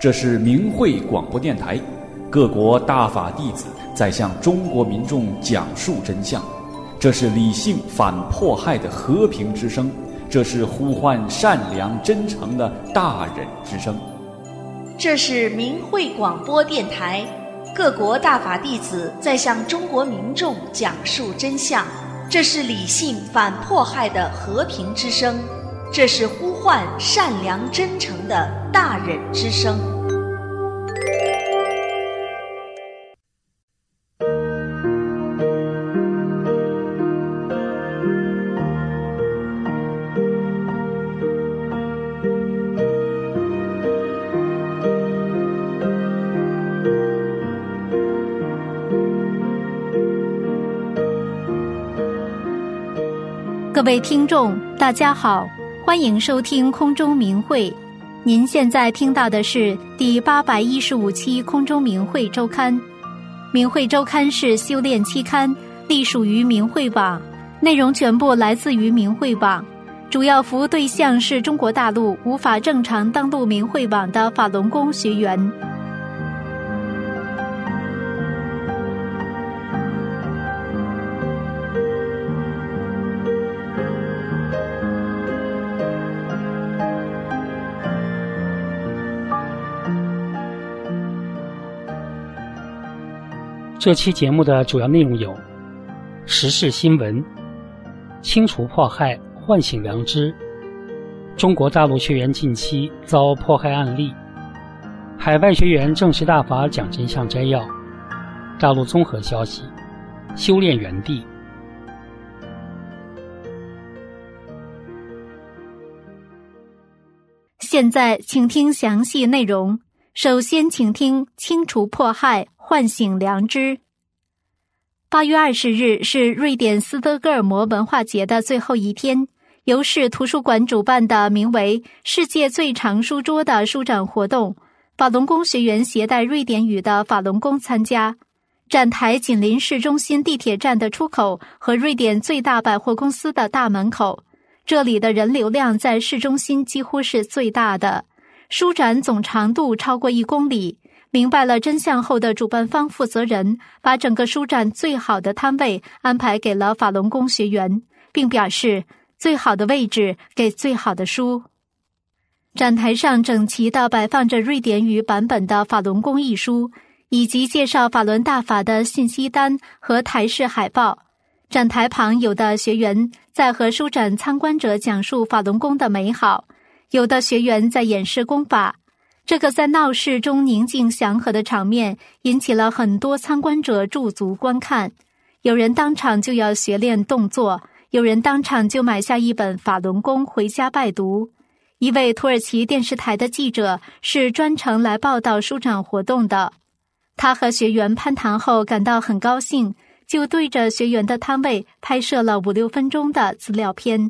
这是明慧广播电台，各国大法弟子在向中国民众讲述真相。这是理性反迫害的和平之声，这是呼唤善良真诚的大忍之声。 这是明慧广播电台，各国大法弟子在向中国民众讲述真相。这是理性反迫害的和平之声，这是呼唤善良真诚的大忍之声。 各位听众大家好，欢迎收听空中明慧。您现在听到的是第815期空中明慧周刊。明慧周刊是修炼期刊，隶属于明慧网，内容全部来自于明慧网，主要服务对象是中国大陆无法正常登录明慧网的法轮功学员。 这期节目的主要内容有：时事新闻、清除迫害、唤醒良知、中国大陆学员近期遭迫害案例、海外学员正式大法讲真相摘要、大陆综合消息、修炼园地。 现在请听详细内容。首先请听清除迫害，唤醒良知。8月20日是瑞典斯德哥尔摩文化节的最后一天，由市图书馆主办的名为世界最长书桌的书展活动，法轮功学员携带瑞典语的法轮功参加。展台紧邻市中心地铁站的出口和瑞典最大百货公司的大门口，这里的人流量在市中心几乎是最大的。书展总长度超过1公里，明白了真相后的主办方负责人把整个书展最好的摊位安排给了法轮功学员，并表示最好的位置给最好的书。展台上整齐地摆放着瑞典语版本的法轮功一书，以及介绍法轮大法的信息单和台式海报。展台旁有的学员在和书展参观者讲述法轮功的美好，有的学员在演示功法。这个在闹市中宁静祥和的场面引起了很多参观者驻足观看，有人当场就要学练动作，有人当场就买下一本法轮功回家拜读。一位土耳其电视台的记者是专程来报道书展活动的，他和学员攀谈后感到很高兴，就对着学员的摊位拍摄了5-6分钟的资料片。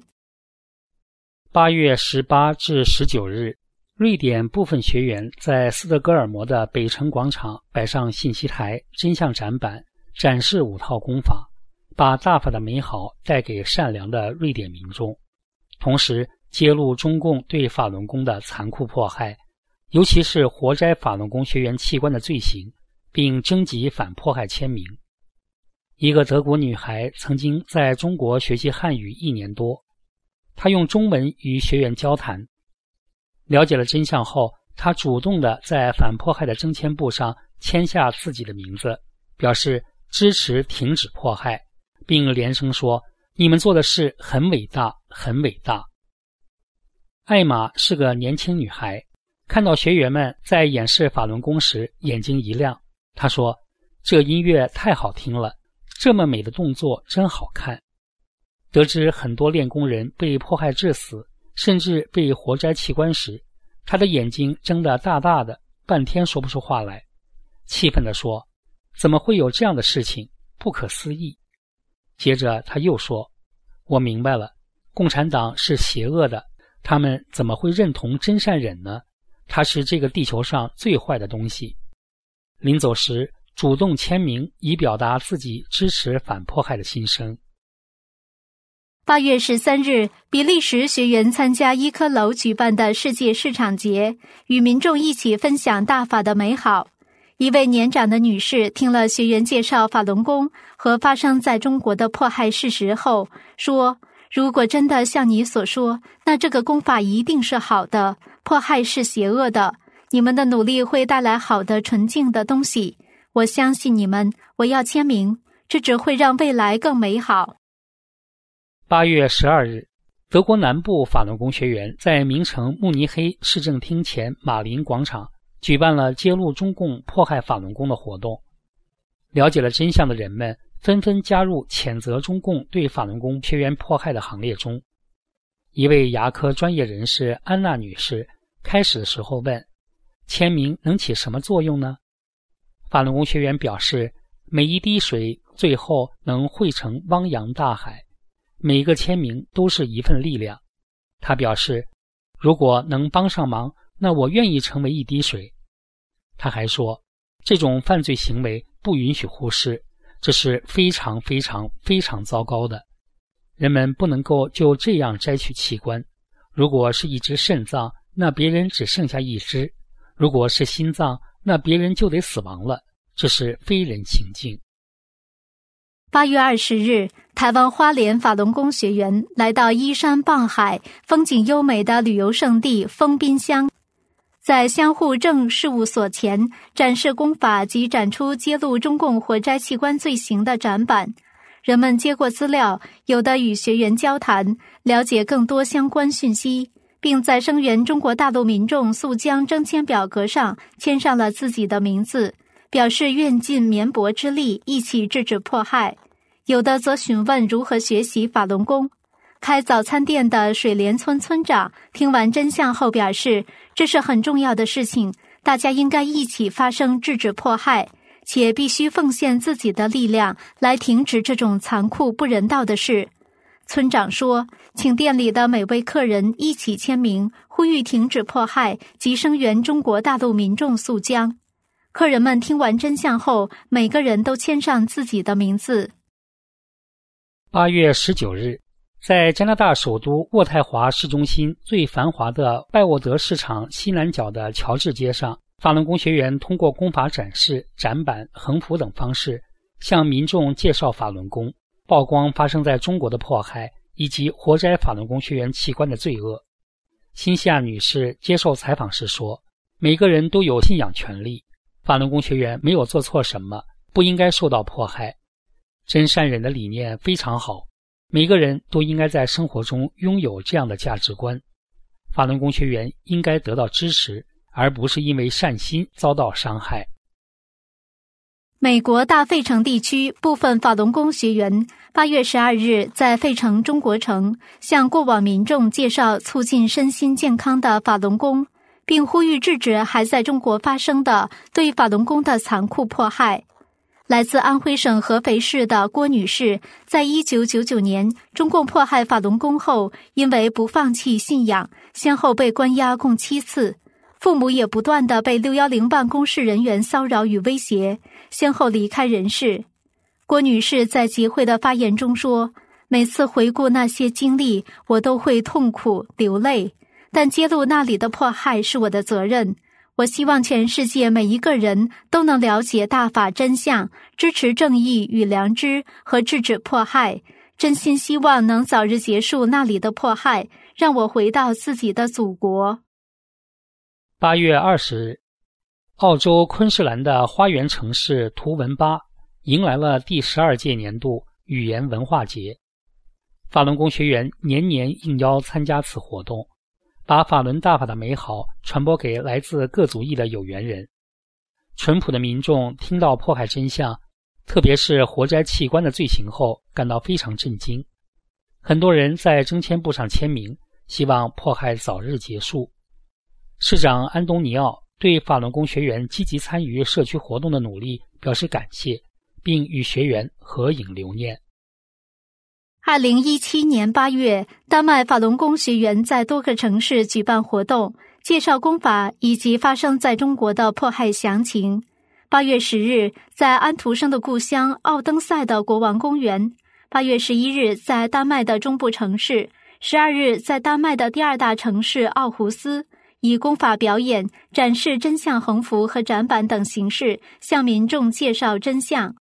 8月18至19日，瑞典部分学员在斯德哥尔摩的北城广场摆上信息台、真相展板，展示5套功法，把大法的美好带给善良的瑞典民众，同时揭露中共对法轮功的残酷迫害，尤其是活摘法轮功学员器官的罪行，并征集反迫害签名。一个德国女孩曾经在中国学习汉语1年多，他用中文与学员交谈，了解了真相后，他主动地在反迫害的征签簿上签下自己的名字，表示支持停止迫害，并连声说：“你们做的事很伟大，很伟大。”艾玛是个年轻女孩，看到学员们在演示法轮功时，眼睛一亮。她说：“这音乐太好听了，这么美的动作真好看。”得知很多练功人被迫害致死，甚至被活摘器官时，他的眼睛睁得大大的，半天说不出话来，气愤地说：“怎么会有这样的事情？不可思议。”接着他又说：“我明白了，共产党是邪恶的，他们怎么会认同真善忍呢？它是这个地球上最坏的东西。”临走时主动签名，以表达自己支持反迫害的心声。 8月13日，比利时学员参加伊科楼举办的世界市场节，与民众一起分享大法的美好。一位年长的女士听了学员介绍法轮功和发生在中国的迫害事实后说，如果真的像你所说，那这个功法一定是好的，迫害是邪恶的，你们的努力会带来好的纯净的东西，我相信你们，我要签名，这只会让未来更美好。 8月12日，德国南部法轮功学员在名城慕尼黑市政厅前马林广场举办了揭露中共迫害法轮功的活动。了解了真相的人们纷纷加入谴责中共对法轮功学员迫害的行列中。一位牙科专业人士安娜女士开始的时候问，签名能起什么作用呢？法轮功学员表示，每一滴水最后能汇成汪洋大海，每一个签名都是一份力量。他表示，如果能帮上忙，那我愿意成为一滴水。他还说，这种犯罪行为不允许忽视，这是非常非常非常糟糕的。人们不能够就这样摘取器官，如果是一只肾脏，那别人只剩下一只；如果是心脏，那别人就得死亡了，这是非人情境。 8月20日，台湾花莲法轮功学员来到依山傍海、风景优美的旅游胜地丰滨乡，在相互证事务所前展示功法及展出揭露中共活摘器官罪行的展板。人们接过资料，有的与学员交谈，了解更多相关讯息，并在声援中国大陆民众速将征签表格上签上了自己的名字，表示愿尽绵薄之力一起制止迫害。有的则询问如何学习法轮功。开早餐店的水莲村村长听完真相后表示，这是很重要的事情，大家应该一起发声制止迫害，且必须奉献自己的力量来停止这种残酷不人道的事。村长说，请店里的每位客人一起签名，呼吁停止迫害及声援中国大陆民众速将。客人们听完真相后，每个人都签上自己的名字。 8月19日，在加拿大首都渥太华市中心最繁华的拜沃德市场西南角的乔治街上，法轮功学员通过功法展示、展板、横幅等方式向民众介绍法轮功，曝光发生在中国的迫害以及活摘法轮功学员器官的罪恶。辛西亚女士接受采访时说，每个人都有信仰权利，法轮功学员没有做错什么，不应该受到迫害。真善忍的理念非常好，每个人都应该在生活中拥有这样的价值观。法轮功学员应该得到支持，而不是因为善心遭到伤害。 美国大费城地区部分法轮功学员8月12日在费城中国城向过往民众介绍促进身心健康的法轮功，并呼吁制止还在中国发生的对法轮功的残酷迫害。来自安徽省合肥市的郭女士，在1999年中共迫害法轮功后，因为不放弃信仰，先后被关押共7次，父母也不断地被610办公室人员骚扰与威胁，先后离开人世。郭女士在集会的发言中说，每次回顾那些经历，我都会痛苦流泪，但揭露那里的迫害是我的责任。我希望全世界每一个人都能了解大法真相，支持正义与良知和制止迫害，真心希望能早日结束那里的迫害，让我回到自己的祖国。 8月20日，澳洲昆士兰的花园城市图文巴迎来了第12届年度语言文化节。法轮功学员年年应邀参加此活动，把法轮大法的美好传播给来自各族裔的有缘人。淳朴的民众听到迫害真相，特别是活摘器官的罪行后，感到非常震惊。很多人在征签簿上签名，希望迫害早日结束。市长安东尼奥对法轮功学员积极参与社区活动的努力表示感谢，并与学员合影留念。 2017年8月，丹麦法轮功学员在多个城市举办活动，介绍功法以及发生在中国的迫害详情。8月10日，在安徒生的故乡奥登塞的国王公园， 8月11日在丹麦的中部城市，12日在丹麦的第二大城市奥胡斯，以功法表演、展示真相横幅和展板等形式向民众介绍真相。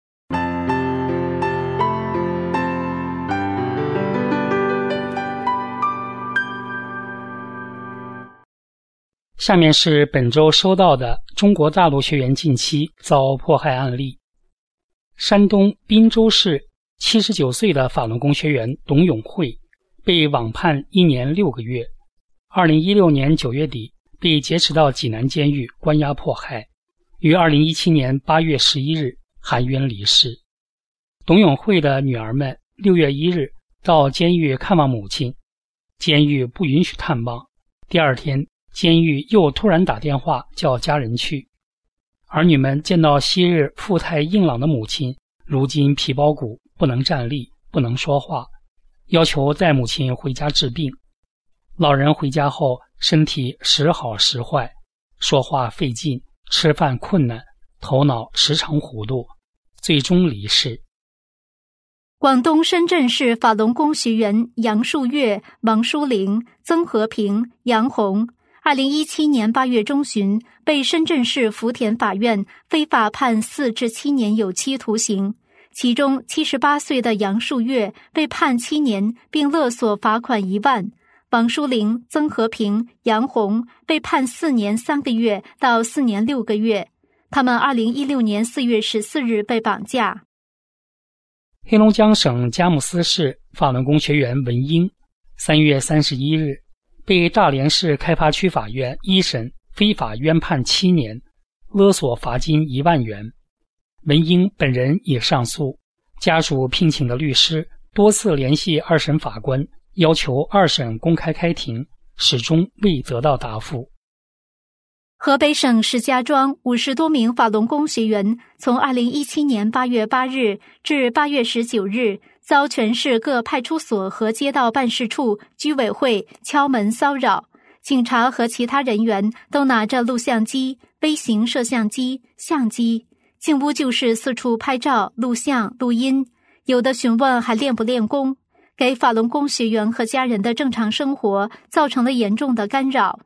下面是本周收到的中国大陆学员近期遭迫害案例。山东滨州市79岁的法轮功学员董永慧被网判1年6个月，2016年9月底被劫持到济南监狱关押迫害，于2017年8月11日含冤离世。董永慧的女儿们6月1日到监狱看望母亲，监狱不允许探望，第二天监狱又突然打电话叫家人去。儿女们见到昔日富态硬朗的母亲，如今皮包骨，不能站立，不能说话，要求带母亲回家治病。老人回家后身体时好时坏，说话费劲，吃饭困难，头脑时常糊涂，最终离世。 广东深圳市法轮功学员杨树月、王淑玲、曾和平、杨红2017年8月中旬被深圳市福田法院非法判4至7年有期徒刑，其中78岁的杨树月被判7年并勒索罚款1万，王淑玲、曾和平、杨红被判4年3个月到4年6个月。他们2016年4月14日被绑架。 黑龙江省佳木斯市法轮功学员文英3月31日被大连市开发区法院一审非法冤判7年，勒索罚金1万元。文英本人也上诉，家属聘请的律师多次联系二审法官，要求二审公开开庭，始终未得到答复。 河北省石家庄50多名法轮功学员从2017年8月8日至8月19日遭全市各派出所和街道办事处、居委会敲门骚扰，警察和其他人员都拿着录像机、微型摄像机、相机，进屋就是四处拍照、录像、录音，有的询问还练不练功，给法轮功学员和家人的正常生活造成了严重的干扰。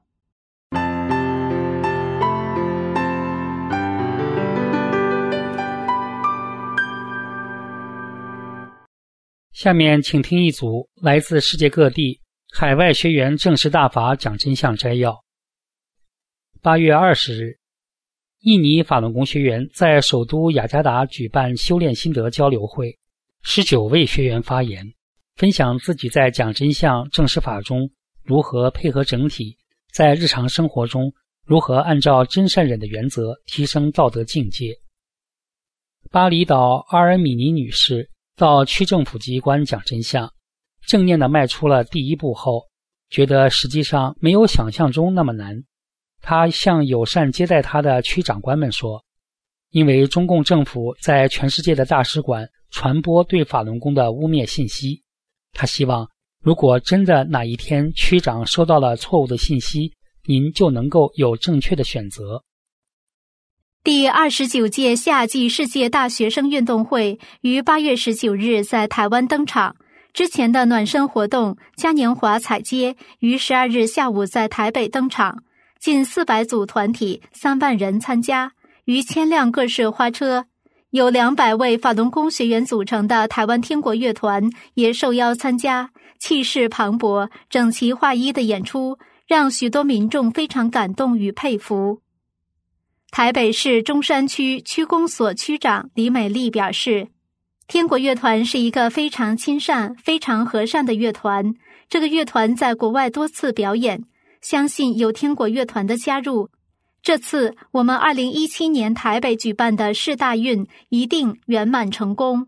下面请听一组来自世界各地海外学员正式大法讲真相摘要。8月20日，印尼法轮功学员在首都雅加达举办修炼心得交流会，19位学员发言，分享自己在讲真相正式法中如何配合整体，在日常生活中如何按照真善忍的原则提升道德境界。巴厘岛阿尔米尼女士到区政府机关讲真相，正念地迈出了第一步后，觉得实际上没有想象中那么难。他向友善接待他的区长官们说，因为中共政府在全世界的大使馆传播对法轮功的污蔑信息，他希望如果真的哪一天区长收到了错误的信息，您就能够有正确的选择。 第29届夏季世界大学生运动会于8月19日在台湾登场，之前的暖身活动嘉年华踩街于12日下午在台北登场，近400组团体3万人参加，逾1000辆各式花车，有200位法轮功学员组成的台湾天国乐团也受邀参加，气势磅礴、整齐划一的演出让许多民众非常感动与佩服。台北市中山区区公所区长李美丽表示，天国乐团是一个非常亲善、非常和善的乐团，这个乐团在国外多次表演，相信有天国乐团的加入，这次我们2017年台北举办的世大运一定圆满成功。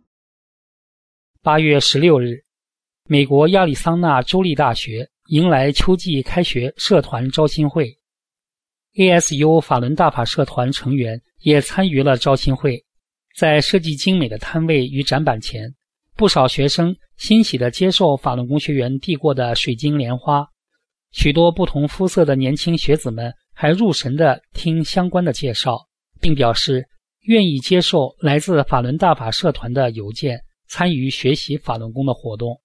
8月16日，美国亚利桑那州立大学迎来秋季开学社团招新会， ASU 法轮大法社团成员也参与了招新会。在设计精美的摊位与展板前，不少学生欣喜地接受法轮功学员递过的水晶莲花，许多不同肤色的年轻学子们还入神地听相关的介绍，并表示愿意接受来自法轮大法社团的邮件， 参与学习法轮功的活动。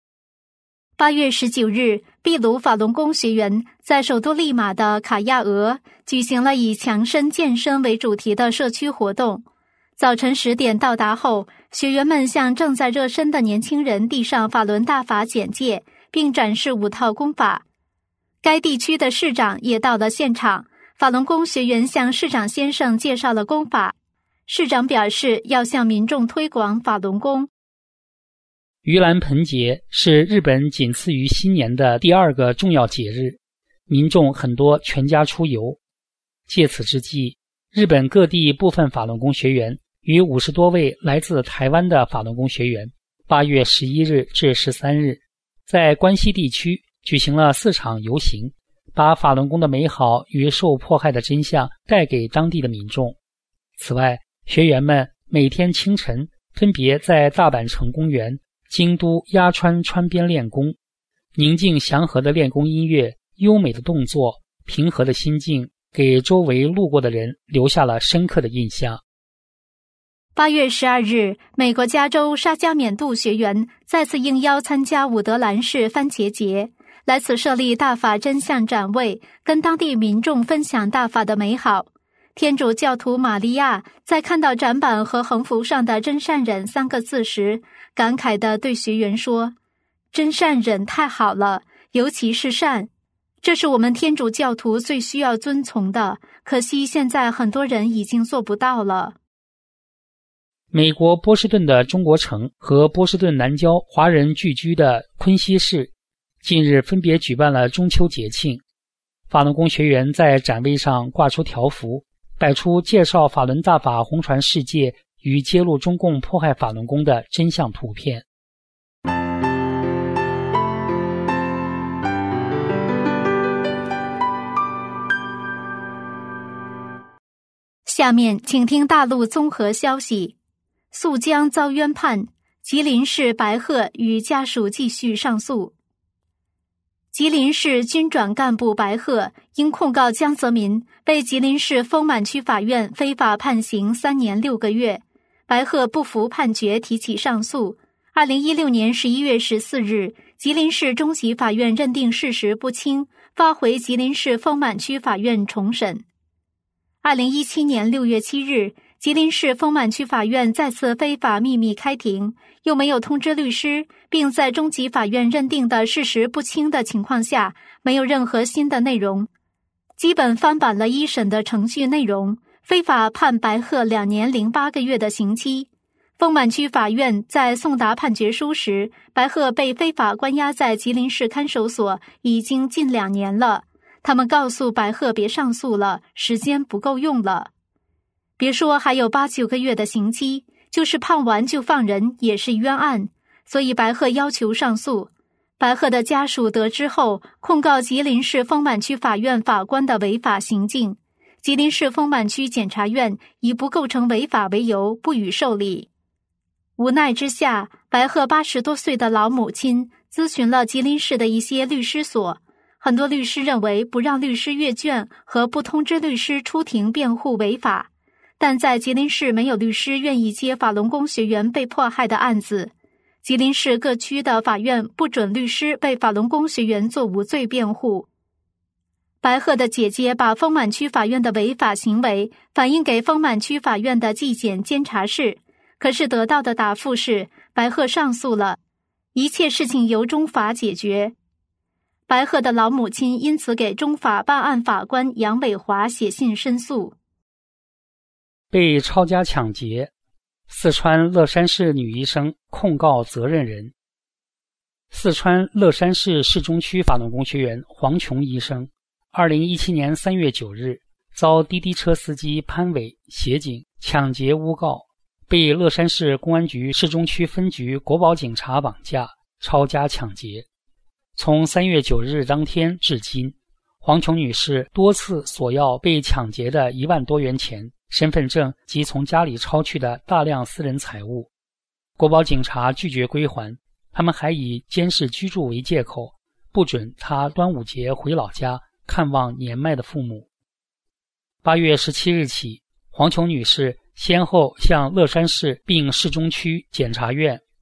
8月19日，秘鲁法轮功学员在首都利马的卡亚俄举行了以强身健身为主题的社区活动。早晨10点到达后，学员们向正在热身的年轻人递上法轮大法简介，并展示5套功法。该地区的市长也到了现场，法轮功学员向市长先生介绍了功法。市长表示要向民众推广法轮功。 盂兰盆节是日本仅次于新年的第2个重要节日，民众很多全家出游。借此之际，日本各地部分法轮功学员与50多位来自台湾的法轮功学员8月11日至13日在关西地区举行了4场游行，把法轮功的美好与受迫害的真相带给当地的民众。此外，学员们每天清晨分别在大阪城公园、京都鸭川川边练功，宁静祥和的练功音乐、优美的动作、平和的心境，给周围路过的人留下了深刻的印象。 8月12日，美国加州沙加缅度学员再次应邀参加伍德兰市番茄节，来此设立大法真相展位，跟当地民众分享大法的美好。天主教徒玛利亚在看到展板和横幅上的真善忍3个字时，感慨地对学员说：真善忍太好了，尤其是善，这是我们天主教徒最需要遵从的，可惜现在很多人已经做不到了。 美国波士顿的中国城和波士顿南郊华人聚居的昆西市近日分别举办了中秋节庆。法轮功学员在展位上挂出条幅，摆出介绍法轮大法红传世界与揭露中共迫害法轮功的真相图片。 下面请听大陆综合消息。宿江遭冤判，吉林市白鹤与家属继续上诉。吉林市军转干部白鹤因控告江泽民，被吉林市丰满区法院非法判刑3年6个月。白鹤不服判决，提起上诉。2016年11月14日，吉林市中级法院认定事实不清，发回吉林市丰满区法院重审。2017年6月7日，吉林市丰满区法院再次非法秘密开庭，又没有通知律师，并在中级法院认定的事实不清的情况下，没有任何新的内容，基本翻版了一审的程序内容，非法判白鹤2年08个月的刑期。丰满区法院在送达判决书时，白鹤被非法关押在吉林市看守所已经近2年了。他们告诉白鹤别上诉了，时间不够用了。别说还有8、9个月的刑期，就是判完就放人也是冤案，所以白鹤要求上诉。白鹤的家属得知后，控告吉林市丰满区法院法官的违法行径。吉林市丰满区检察院以不构成违法为由，不予受理。无奈之下，白鹤80多岁的老母亲咨询了吉林市的一些律师所，很多律师认为不让律师阅卷和不通知律师出庭辩护违法，但在吉林市没有律师愿意接法轮功学员被迫害的案子。吉林市各区的法院不准律师为法轮功学员做无罪辩护。白鹤的姐姐把丰满区法院的违法行为反映给丰满区法院的纪检监察室，可是得到的答复是白鹤上诉了，一切事情由中法解决。白鹤的老母亲因此给中法办案法官杨伟华写信申诉。 被抄家抢劫，四川乐山市女医生控告责任人。四川乐山市市中区法轮功学员黄琼医生2017年3月9日遭滴滴车司机潘伟协警抢劫诬告，被乐山市公安局市中区分局国保警察绑架、抄家抢劫。从3月9日当天至今，黄琼女士多次索要被抢劫的1万多元钱、身份证及从家里抄去的大量私人财物。国保警察拒绝归还，他们还以监视居住为借口，不准她端午节回老家看望年迈的父母。8月17日起，黄琼女士先后向乐山市并市中区检察院、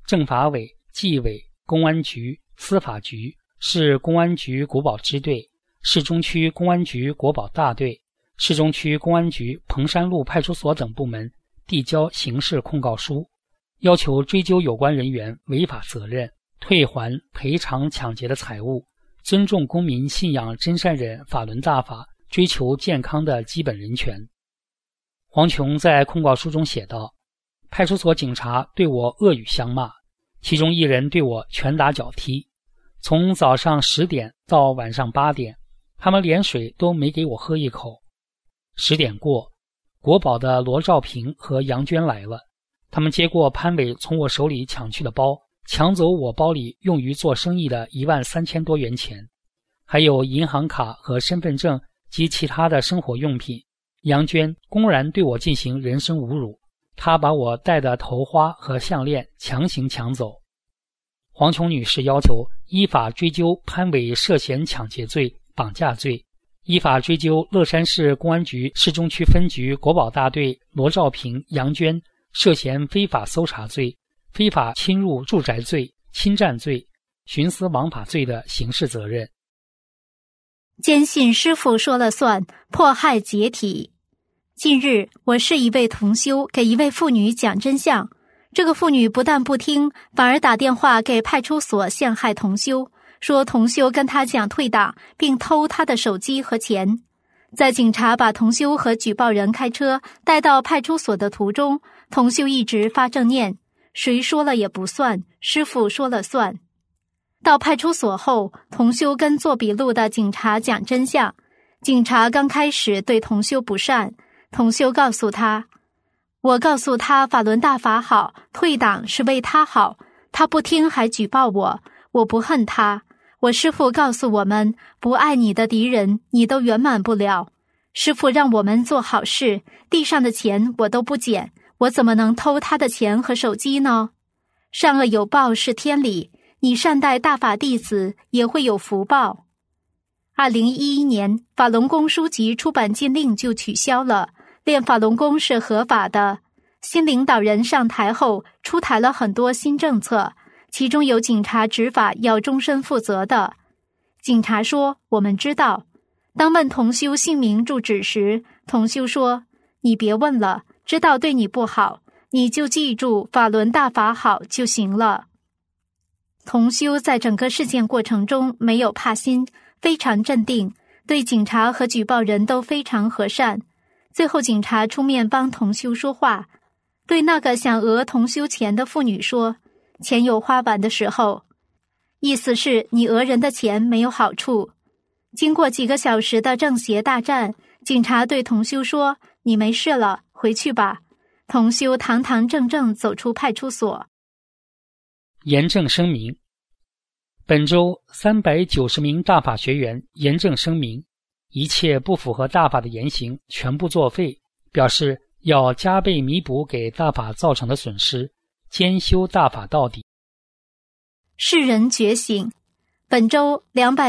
政法委、纪委、公安局、司法局、市公安局国保支队、市中区公安局国保大队、市中区公安局彭山路派出所等部门递交刑事控告书，要求追究有关人员违法责任，退还赔偿抢劫的财物，尊重公民信仰真善忍法轮大法，追求健康的基本人权。黄琼在控告书中写道，派出所警察对我恶语相骂，其中一人对我拳打脚踢，从早上10点到晚上8点，他们连水都没给我喝一口。10点过，国保的罗兆平和杨娟来了，他们接过潘伟从我手里抢去的包，抢走我包里用于做生意的13000多元钱，还有银行卡和身份证及其他的生活用品。杨娟公然对我进行人身侮辱，她把我戴的头花和项链强行抢走。黄琼女士要求依法追究潘伟涉嫌抢劫罪、绑架罪，依法追究乐山市公安局市中区分局国保大队罗兆平、杨娟涉嫌非法搜查罪、非法侵入住宅罪、侵占罪、徇私枉法罪的刑事责任。 坚信师父说了算，迫害解体。近日，我是一位同修给一位妇女讲真相，这个妇女不但不听，反而打电话给派出所陷害同修，说同修跟他讲退档，并偷他的手机和钱。在警察把同修和举报人开车带到派出所的途中，同修一直发正念，谁说了也不算，师父说了算。到派出所后，同修跟做笔录的警察讲真相。警察刚开始对同修不善，同修告诉他，我告诉他法轮大法好，退档是为他好，他不听还举报我，我不恨他。我师父告诉我们，不爱你的敌人，你都圆满不了。师父让我们做好事，地上的钱我都不捡，我怎么能偷他的钱和手机呢？善恶有报是天理，你善待大法弟子也会有福报。2011年，法轮功书籍出版禁令就取消了，练法轮功是合法的。新领导人上台后，出台了很多新政策，其中有警察执法要终身负责的。警察说，我们知道。当问同修姓名住址时，同修说，你别问了，知道对你不好，你就记住法轮大法好就行了。同修在整个事件过程中没有怕心，非常镇定，对警察和举报人都非常和善。最后警察出面帮同修说话，对那个想讹同修钱的妇女说，钱有花完的时候，意思是你讹人的钱没有好处。经过几个小时的正邪大战，警察对同修说，你没事了，回去吧。同修堂堂正正走出派出所。 严正声明，本周390名大法学员严正声明，一切不符合大法的言行全部作废，表示要加倍弥补给大法造成的损失，兼修大法到底。 世人觉醒，本周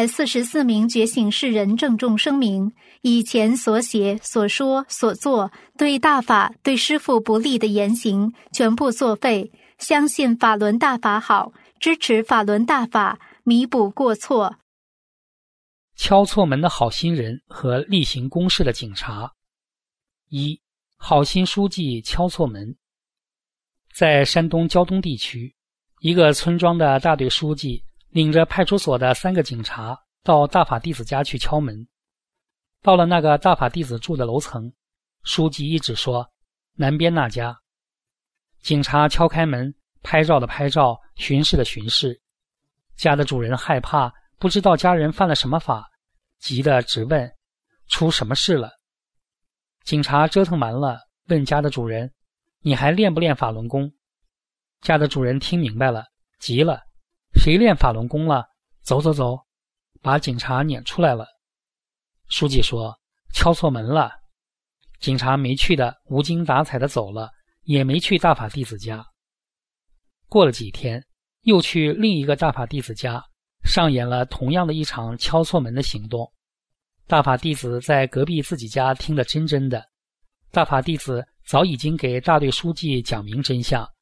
244名觉醒世人郑重声明，以前所写、所说、所做对大法、对师父不利的言行全部作废，相信法轮大法好，支持法轮大法，弥补过错。 敲错门的好心人和例行公事的警察。1. 好心书记敲错门。在山东胶东地区，一个村庄的大队书记领着派出所的3个警察到大法弟子家去敲门。到了那个大法弟子住的楼层，书记一直说南边那家。警察敲开门，拍照的拍照，巡视的巡视。家的主人害怕，不知道家人犯了什么法，急得直问出什么事了。警察折腾完了，问家的主人，你还练不练法轮功？家的主人听明白了，急了，谁练法轮功了？走走走，把警察撵出来了。书记说敲错门了。警察没去的无精打采的走了，也没去大法弟子家。过了几天，又去另一个大法弟子家，上演了同样的一场敲错门的行动。大法弟子在隔壁自己家听得真真的，大法弟子早已经给大队书记讲明真相，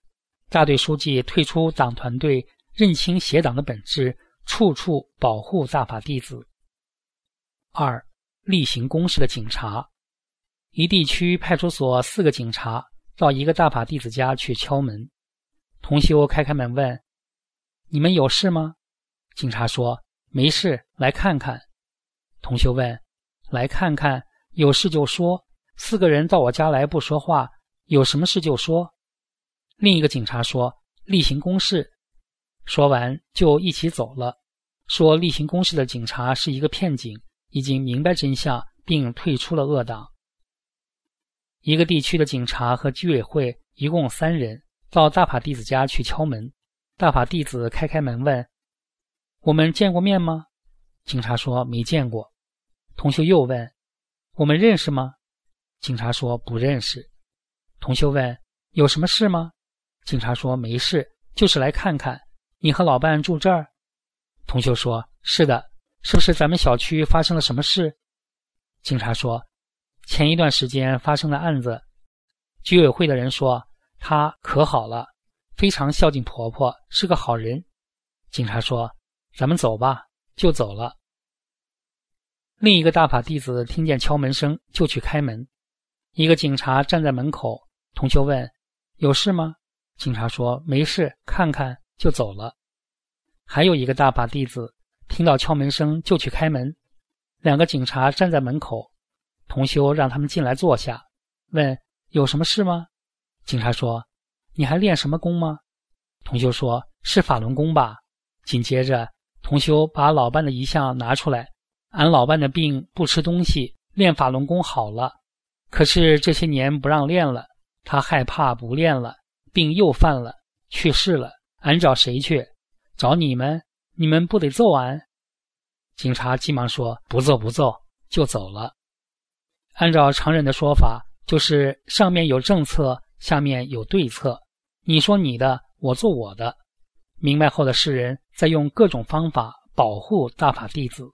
大队书记退出党团队，认清协党的本质，处处保护大法弟子。2. 例行公事的警察。一地区派出所4个警察到一个大法弟子家去敲门。同修开门问：你们有事吗？警察说：没事，来看看。同修问：来看看，有事就说，4个人到我家来不说话，有什么事就说。另一个警察说：例行公事。说完就一起走了，说例行公事的警察是一个骗警，已经明白真相，并退出了恶党。一个地区的警察和居委会一共3人到大法弟子家去敲门。大法弟子开门问：我们见过面吗？警察说：没见过。同修又问：我们认识吗？警察说：不认识。同修问：有什么事吗？警察说：没事，就是来看看。你和老伴住这儿？同修说：是的。是不是咱们小区发生了什么事？警察说：前一段时间发生了案子，居委会的人说他可好了，非常孝敬婆婆，是个好人。警察说：咱们走吧。就走了。另一个大法弟子听见敲门声就去开门，一个警察站在门口。同修问：有事吗？警察说：没事，看看，就走了。还有一个大法弟子听到敲门声就去开门，2个警察站在门口，同修让他们进来坐下，问：有什么事吗？警察说：你还练什么功吗？同修说：是法轮功吧。紧接着同修把老伴的遗像拿出来，俺老伴的病不吃东西，练法轮功好了，可是这些年不让练了，他害怕不练了，病又犯了，去世了，俺找谁去？找你们？你们不得揍俺？警察急忙说：不揍，就走了。按照常人的说法，就是上面有政策，下面有对策，你说你的，我做我的。明白后的世人在用各种方法保护大法弟子。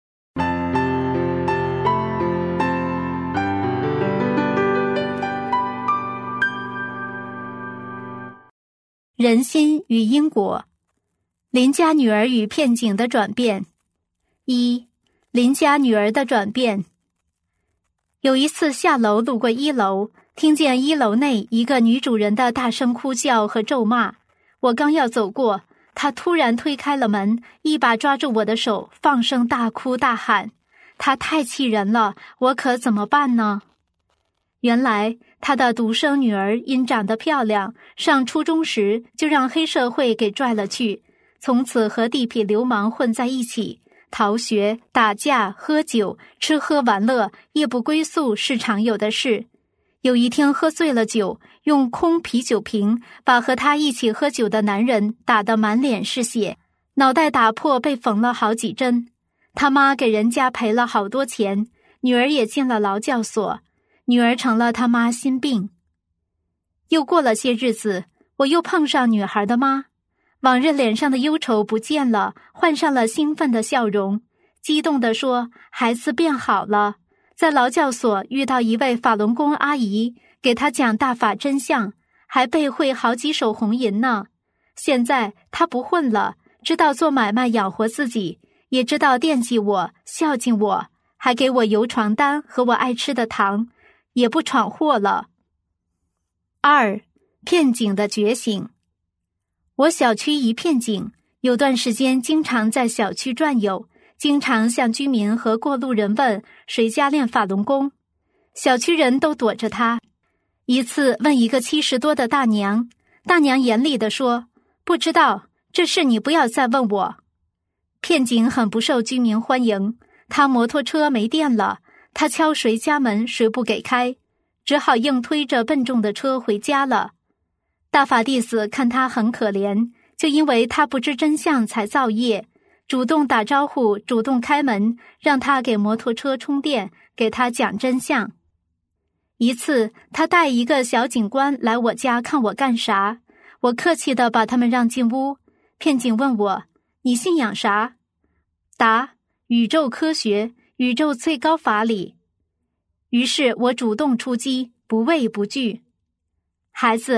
人心与因果。林家女儿与骗警的转变。1. 林家女儿的转变。有一次下楼路过1楼，听见1楼内一个女主人的大声哭叫和咒骂。我刚要走过，她突然推开了门，一把抓住我的手，放声大哭大喊。她太气人了，我可怎么办呢？原来她的独生女儿因长得漂亮，上初中时就让黑社会给拽了去，从此和地痞流氓混在一起，逃学、打架、喝酒，吃喝玩乐，夜不归宿是常有的事。有一天喝醉了酒，用空啤酒瓶把和他一起喝酒的男人打得满脸是血，脑袋打破被缝了好几针。他妈给人家赔了好多钱，女儿也进了劳教所，女儿成了他妈心病。又过了些日子，我又碰上女孩的妈，往日脸上的忧愁不见了，换上了兴奋的笑容，激动地说：孩子变好了。在劳教所遇到一位法轮功阿姨，给她讲大法真相，还背会好几首红吟呢。现在她不混了，知道做买卖养活自己，也知道惦记我、孝敬我，还给我邮床单和我爱吃的糖，也不闯祸了。2. 骗警的觉醒。我小区一骗警，有段时间经常在小区转悠，经常向居民和过路人问谁家练法轮功，小区人都躲着他。一次问一个70多的大娘，大娘严厉地说：不知道，这事你不要再问我。骗警很不受居民欢迎，他摩托车没电了，他敲谁家门谁不给开，只好硬推着笨重的车回家了。大法弟子看他很可怜，就因为他不知真相才造业，主动打招呼，主动开门，让他给摩托车充电，给他讲真相。一次他带一个小警官来我家看我干啥，我客气地把他们让进屋。骗警问我：你信仰啥？答：宇宙科学，宇宙最高法理。于是我主动出击，不畏不惧。孩子，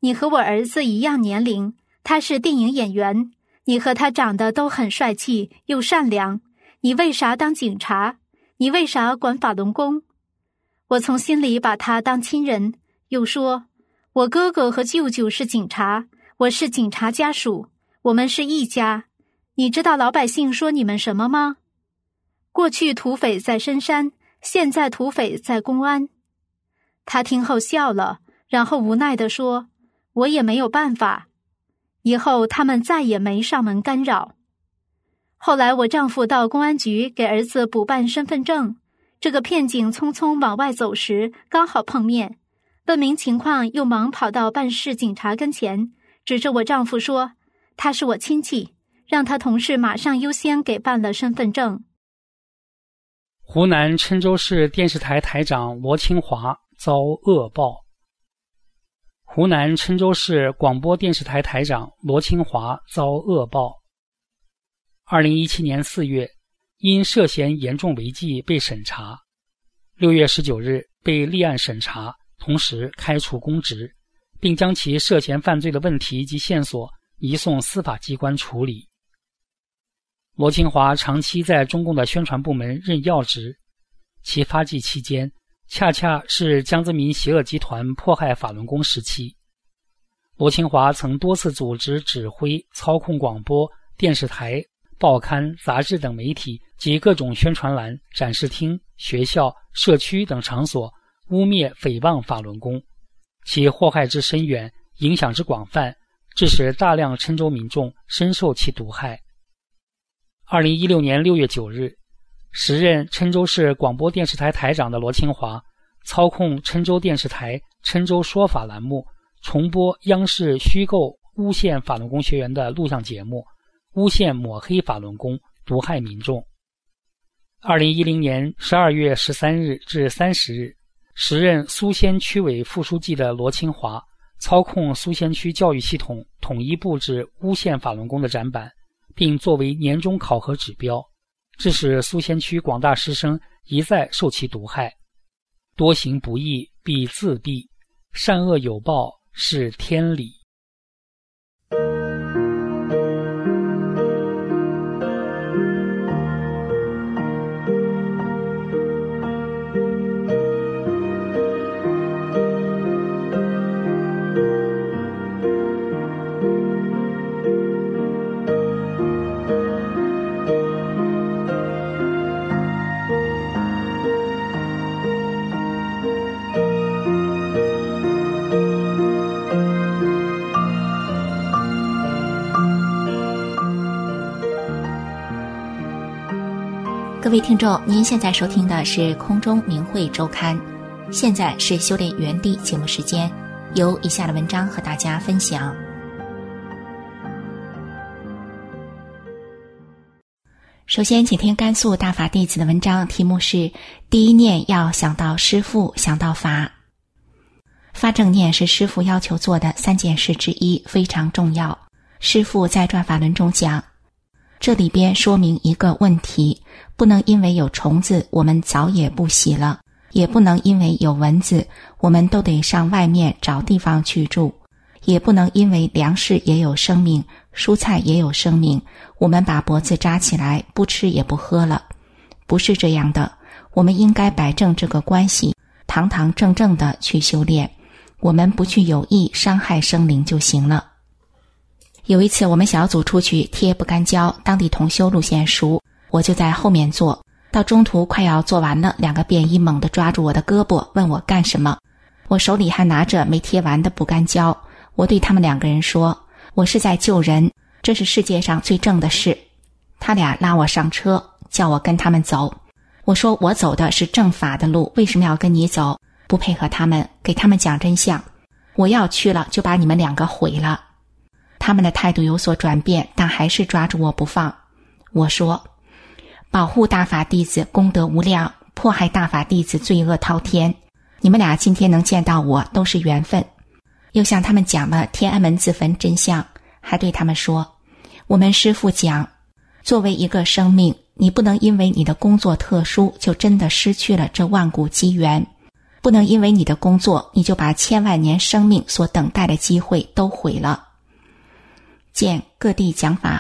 你和我儿子一样年龄，他是电影演员，你和他长得都很帅气又善良，你为啥当警察？你为啥管法轮功？我从心里把他当亲人，又说，我哥哥和舅舅是警察，我是警察家属，我们是一家。你知道老百姓说你们什么吗？过去土匪在深山，现在土匪在公安。他听后笑了，然后无奈地说，我也没有办法。以后他们再也没上门干扰。后来我丈夫到公安局给儿子补办身份证，这个骗警匆匆往外走时刚好碰面，问明情况又忙跑到办事警察跟前，指着我丈夫说，他是我亲戚，让他同事马上优先给办了身份证。 湖南郴州市电视台台长罗清华遭恶报。湖南郴州市广播电视台台长罗清华遭恶报。2017年4月，因涉嫌严重违纪被审查，6月19日被立案审查，同时开除公职，并将其涉嫌犯罪的问题及线索移送司法机关处理。罗清华长期在中共的宣传部门任要职，其发迹期间恰恰是江泽民邪恶集团迫害法轮功时期。罗清华曾多次组织指挥操控广播电视台、报刊、杂志等媒体及各种宣传栏、展示厅、学校、社区等场所污蔑诽谤法轮功，其祸害之深远，影响之广泛，致使大量郴州民众深受其毒害。2016年6月9日，时任郴州市广播电视台台长的罗清华操控郴州电视台郴州说法栏目，重播央视虚构诬陷法轮功学员的录像节目，诬陷抹黑法轮功，毒害民众。2010年12月13日至30日，时任苏仙区委副书记的罗清华操控苏仙区教育系统统一布置诬陷法轮功的展板，并作为年终考核指标，致使苏仙区广大师生一再受其毒害。多行不义必自毙，善恶有报是天理。 各位听众，您现在收听的是空中明慧周刊，现在是修炼原地节目时间，由以下的文章和大家分享。首先请听甘肃大法弟子的文章，题目是第一念要想到师父，想到法。发正念是师父要求做的3件事之一，非常重要。师父在转法轮中讲，这里边说明一个问题，不能因为有虫子我们早也不洗了，也不能因为有蚊子我们都得上外面找地方去住，也不能因为粮食也有生命，蔬菜也有生命，我们把脖子扎起来不吃也不喝了。不是这样的，我们应该摆正这个关系，堂堂正正的去修炼，我们不去有意伤害生灵就行了。有一次我们小组出去贴不干胶，当地同修路线熟，我就在后面坐，到中途快要做完了，2个便衣猛地抓住我的胳膊，问我干什么。我手里还拿着没贴完的不干胶，我对他们2个人说，我是在救人，这是世界上最正的事。他俩拉我上车，叫我跟他们走。我说我走的是正法的路，为什么要跟你走？不配合他们，给他们讲真相。我要去了就把你们2个毁了。他们的态度有所转变，但还是抓住我不放。我说，保护大法弟子功德无量，迫害大法弟子罪恶滔天，你们俩今天能见到我都是缘分。又向他们讲了天安门自焚真相，还对他们说，我们师父讲，作为一个生命，你不能因为你的工作特殊就真的失去了这万古机缘。 不能因为你的工作，你就把千万年生命所等待的机会都毁了。见各地讲法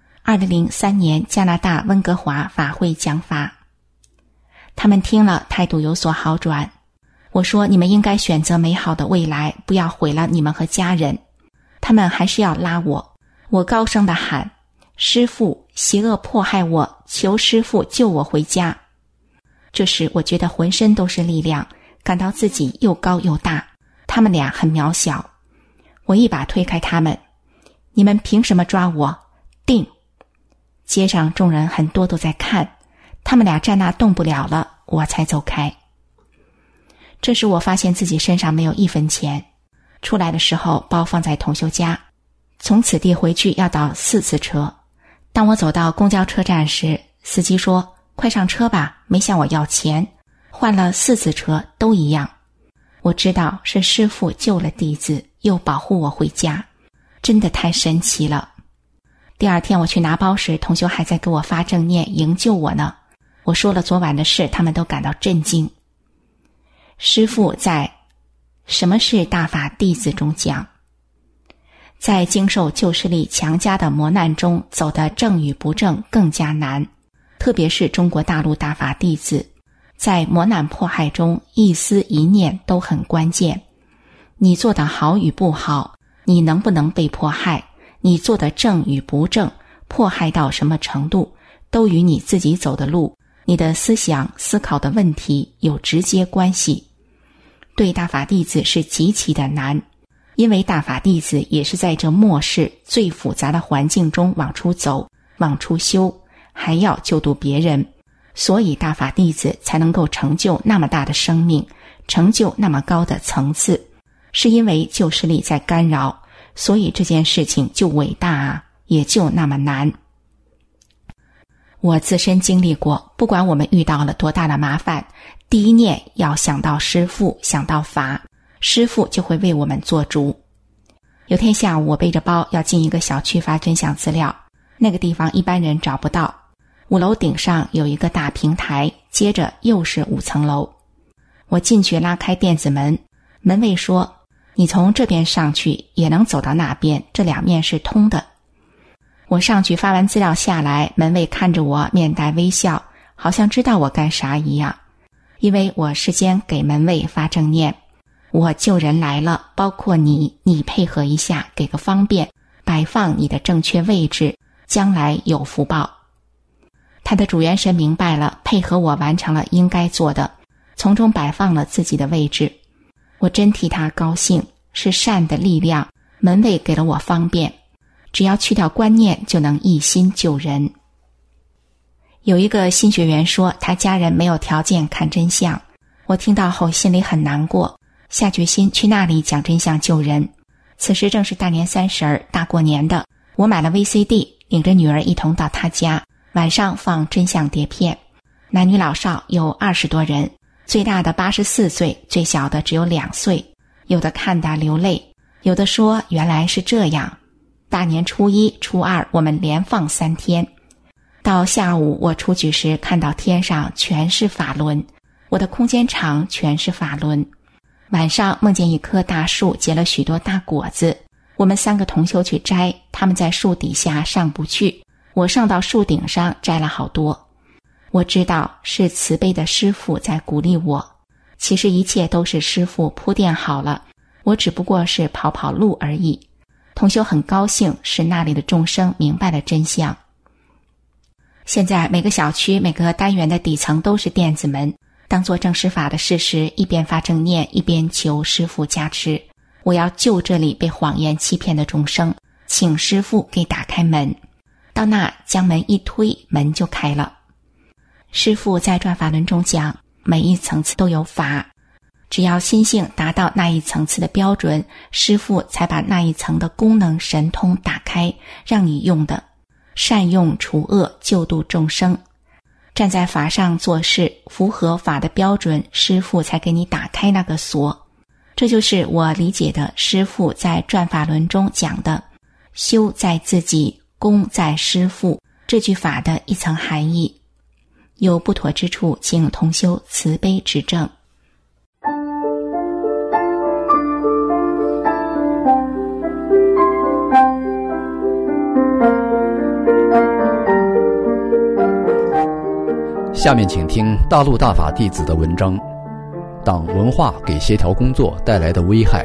2，2003年加拿大温哥华法会讲法。他们听了态度有所好转。我说你们应该选择美好的未来，不要毁了你们和家人。他们还是要拉我。我高声地喊，师父，邪恶迫害我，求师父救我回家。这时我觉得浑身都是力量，感到自己又高又大，他们俩很渺小。我一把推开他们，你们凭什么抓我？定！街上众人很多都在看，他们俩站那动不了了，我才走开。这时我发现自己身上没有1分钱，出来的时候包放在同修家，从此地回去要倒4次车。当我走到公交车站时，司机说，快上车吧，没向我要钱，换了4次车都一样。我知道是师父救了弟子，又保护我回家，真的太神奇了。第二天我去拿包时，同修还在给我发正念营救我呢。我说了昨晚的事，他们都感到震惊。师父在《什么是大法弟子》中讲，在经受旧势力强加的磨难中走得正与不正更加难，特别是中国大陆大法弟子，在磨难迫害中一思一念都很关键。你做得好与不好，你能不能被迫害，你做的正与不正，迫害到什么程度，都与你自己走的路，你的思想思考的问题有直接关系。对大法弟子是极其的难，因为大法弟子也是在这末世最复杂的环境中往出走，往出修，还要救度别人，所以大法弟子才能够成就那么大的生命，成就那么高的层次，是因为旧势力在干扰，所以这件事情就伟大啊，也就那么难。我自身经历过，不管我们遇到了多大的麻烦，第一念要想到师父，想到法，师父就会为我们做主。有天下午，我背着包要进一个小区发真相资料，那个地方一般人找不到。5楼顶上有一个大平台，接着又是5层楼。我进去拉开电子门，门卫说，你从这边上去也能走到那边，这2面是通的。我上去发完资料下来，门卫看着我面带微笑，好像知道我干啥一样。因为我事先给门卫发正念，我救人来了，包括你配合一下，给个方便，摆放你的正确位置，将来有福报。他的主元神明白了，配合我完成了应该做的，从中摆放了自己的位置。我真替他高兴，是善的力量，门卫给了我方便，只要去掉观念就能一心救人。有一个新学员说他家人没有条件看真相，我听到后心里很难过，下决心去那里讲真相救人。此时正是大年30大过年的，我买了 VCD， 领着女儿一同到他家，晚上放真相碟片，男女老少有20多人，最大的84岁，最小的只有2岁，有的看得流泪，有的说原来是这样。大年初1、初2我们连放3天。到下午我出去时，看到天上全是法轮，我的空间场全是法轮。晚上梦见一棵大树结了许多大果子，我们3个同修去摘，他们在树底下上不去，我上到树顶上摘了好多。我知道是慈悲的师父在鼓励我，其实一切都是师父铺垫好了，我只不过是跑路而已。同修很高兴，使那里的众生明白了真相。现在每个小区每个单元的底层都是电子门，当作正师法的事时，一边发正念，一边求师父加持。我要救这里被谎言欺骗的众生，请师父给打开门。到那将门一推，门就开了。师父在转法轮中讲，每一层次都有法，只要心性达到那一层次的标准，师父才把那一层的功能神通打开，让你用的。善用除恶，救度众生，站在法上做事，符合法的标准，师父才给你打开那个锁。这就是我理解的师父在转法轮中讲的修在自己，功在师父这句法的一层含义。有不妥之处，请同修慈悲指正。 下面请听大陆大法弟子的文章：党文化给协调工作带来的危害。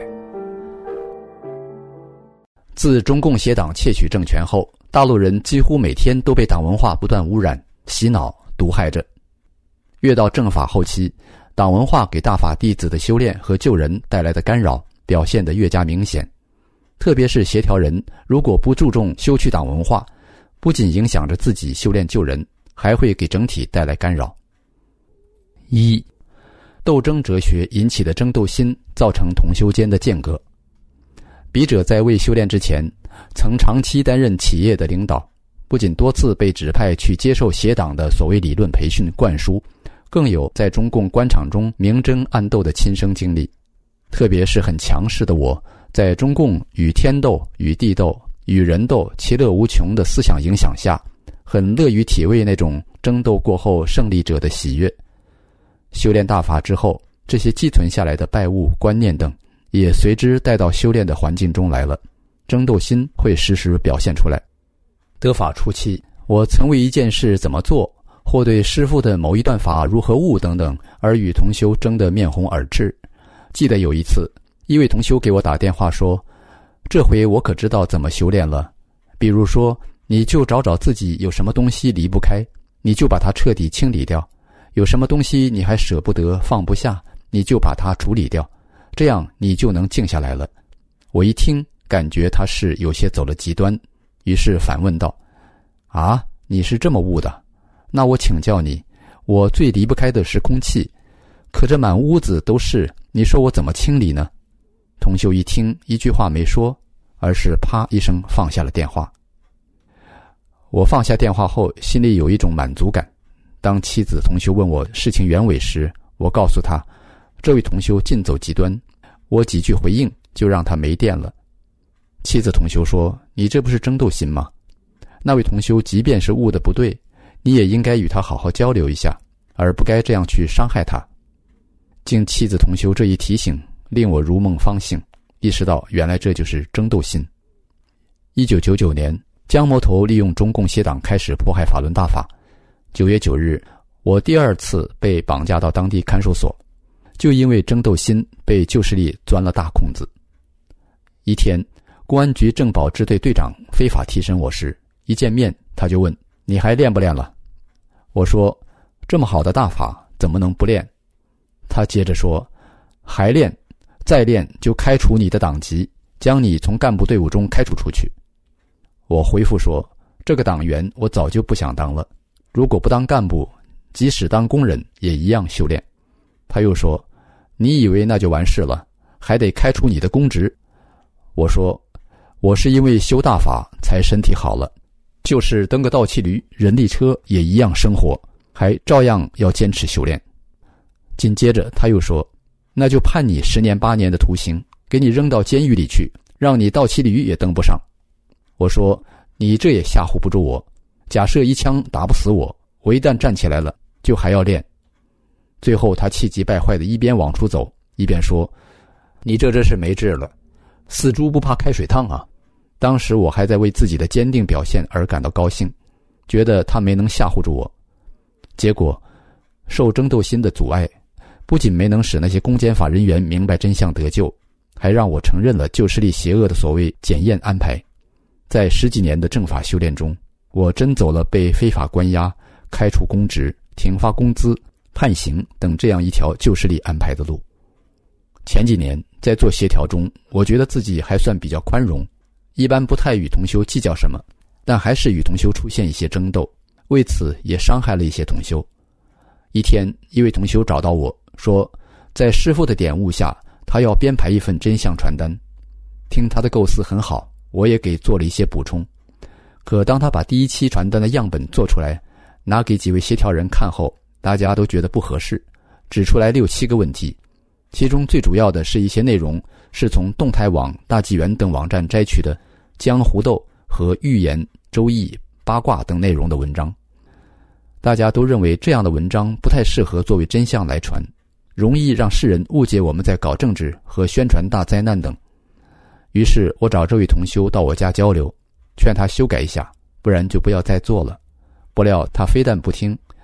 自中共协党窃取政权后，大陆人几乎每天都被党文化不断污染、洗脑、毒害着。越到正法后期，党文化给大法弟子的修炼和救人带来的干扰表现得越加明显。特别是协调人如果不注重修去党文化，不仅影响着自己修炼救人，还会给整体带来干扰。一、斗争哲学引起的争斗心造成同修间的间隔。笔者在未修炼之前，曾长期担任企业的领导，不仅多次被指派去接受协党的所谓理论培训灌输，更有在中共官场中明争暗斗的亲身经历。特别是很强势的我，在中共与天斗、与地斗、与人斗其乐无穷的思想影响下，很乐于体味那种争斗过后胜利者的喜悦。修炼大法之后，这些积存下来的拜物、观念等也随之带到修炼的环境中来了，争斗心会时时表现出来。得法初期，我曾为一件事怎么做，或对师父的某一段法如何悟等等，而与同修争得面红耳赤。记得有一次，一位同修给我打电话说，这回我可知道怎么修炼了。比如说，你就找找自己有什么东西离不开，你就把它彻底清理掉；有什么东西你还舍不得放不下，你就把它处理掉，这样你就能静下来了。我一听，感觉他是有些走了极端，于是反问道，啊，你是这么悟的？那我请教你，我最离不开的是空气，可这满屋子都是，你说我怎么清理呢？同修一听，一句话没说，而是啪一声放下了电话。我放下电话后，心里有一种满足感。当妻子同修问我事情原委时，我告诉他，这位同修尽走极端，我几句回应就让他没电了。妻子同修说，你这不是争斗心吗？那位同修即便是悟得不对，你也应该与他好好交流一下，而不该这样去伤害他。经妻子同修这一提醒，令我如梦方醒，意识到原来这就是争斗心。1999年，江魔头利用中共协党开始迫害法轮大法。9月9日，我第二次被绑架到当地看守所，就因为争斗心被旧势力钻了大空子。一天，公安局政保支队队长非法提审我时，一见面他就问，你还练不练了？我说，这么好的大法怎么能不练？他接着说，还练，再练就开除你的党籍，将你从干部队伍中开除出去。我回复说，这个党员我早就不想当了，如果不当干部，即使当工人也一样修炼。他又说，你以为那就完事了，还得开除你的公职？我说，我是因为修大法才身体好了，就是蹬个倒骑驴、人力车也一样生活，还照样要坚持修炼。紧接着他又说，那就判你10年8年的徒刑，给你扔到监狱里去，让你倒骑驴也蹬不上。我说，你这也吓唬不住我，假设一枪打不死我，我一旦站起来了，就还要练。最后他气急败坏的一边往出走，一边说，你这真是没治了，死猪不怕开水烫啊。当时我还在为自己的坚定表现而感到高兴，觉得他没能吓唬住我。结果受争斗心的阻碍，不仅没能使那些公检法人员明白真相得救，还让我承认了旧势力邪恶的所谓检验安排。在10几年的正法修炼中，我真走了被非法关押、开除公职、停发工资、判刑等这样一条旧势力安排的路。前几年在做协调中，我觉得自己还算比较宽容，一般不太与同修计较什么，但还是与同修出现一些争斗，为此也伤害了一些同修。一天，一位同修找到我说，在师父的点悟下，他要编排一份真相传单。听他的构思很好，我也给做了一些补充。可当他把第1期传单的样本做出来，拿给几位协调人看后，大家都觉得不合适，指出来6、7个问题。其中最主要的是一些内容是从动态网、大纪元等网站摘取的江湖斗和寓言、周易、八卦等内容的文章。大家都认为这样的文章不太适合作为真相来传，容易让世人误解我们在搞政治和宣传大灾难等。于是我找这位同修到我家交流，劝他修改一下，不然就不要再做了。不料他非但不听，